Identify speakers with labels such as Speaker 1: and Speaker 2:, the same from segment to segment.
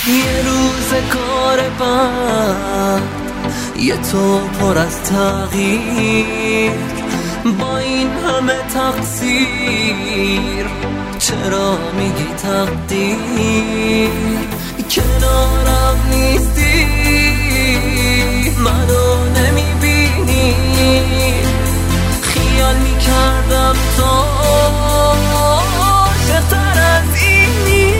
Speaker 1: یه روز کار بعد یه تو پر از تغییر، با این همه تقصیر چرا میگی تقدیر؟ کنارم نیستی، منو نمیبینی، خیال میکردم تو عاشق‌تر از اینی.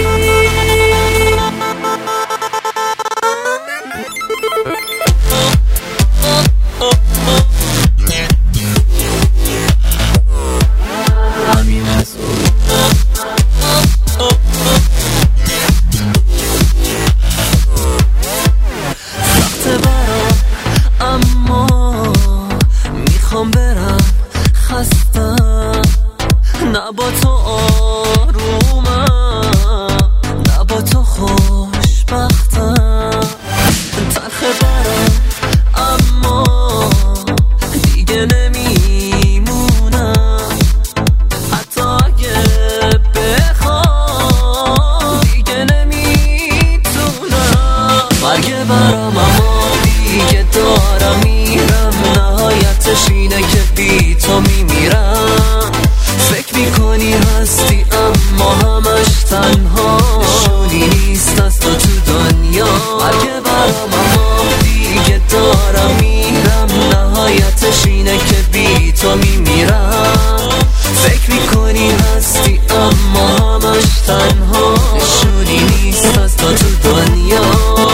Speaker 1: برم خستم، نه با تو آرومم، نه با تو خوشبختم. تلخه برم اما دیگه نمیمونم، حتی اگه بخوام دیگه نمیتونم. مرگ برم اما دیگه دارم میرم، نهایتش اینه که بی تو میمیرم. فکر میکنی هستی اما همش تنها، نشونی نیست از تو دنیا. مرگ برم اما دیگه دارم میرم، نهایتش اینه که بی تو میمیرم. فکر میکنی هستی اما همش تنها، نشونی نیست از تو دنیا.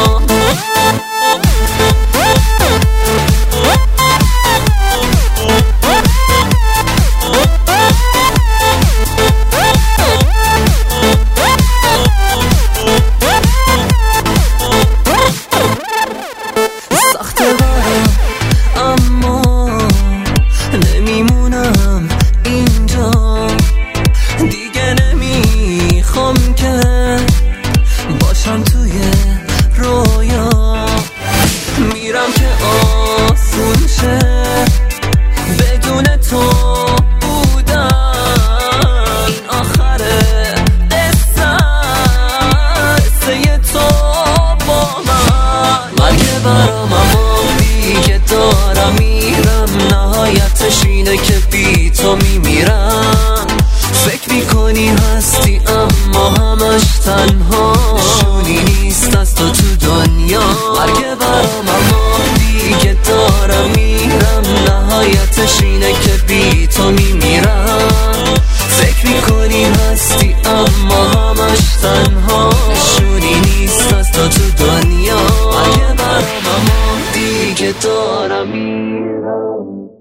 Speaker 1: نمیمونم اینجا دیگه، نمیخوام که باشم توی رویا. میرم که آسون شه بدون تو بودم، این آخر قصه تو با من. مرگ برام اما دیگه دارم میرم، نهایتش اینه که بی تو میمیرم. فکر میکنی هستی اما همش تنها، نشونی نیست از تو دنیا. مرگ برام اما دیگه دارم میرم، نهایتش اینه که بی تو میمیرم. فکر میکنی هستی اما همش تنها، نشونی نیست از تو دنیا. مرگ برام اما دیگه دارم میرم.